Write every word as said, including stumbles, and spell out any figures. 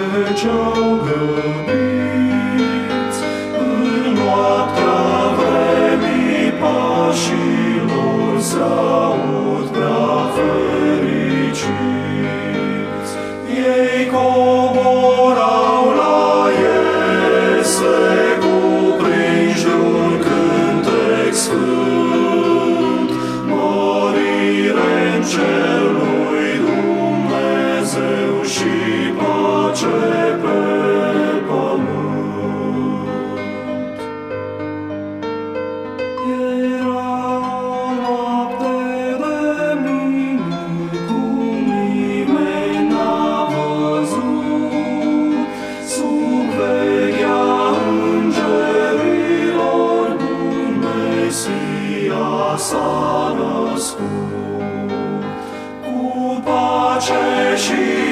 treceau grăbiți, în noaptea vremii pașilor se-aud prea fericiți. Ei coborau la iese, cuprinși de-un cântec sfânt, mărire-n cer lui Dumnezeu și pace pe pământ. Era noapte de minuni, cum nimeni n-a văzut, sub vechea îngerilor bun Mesia s-a născut. Cu pace și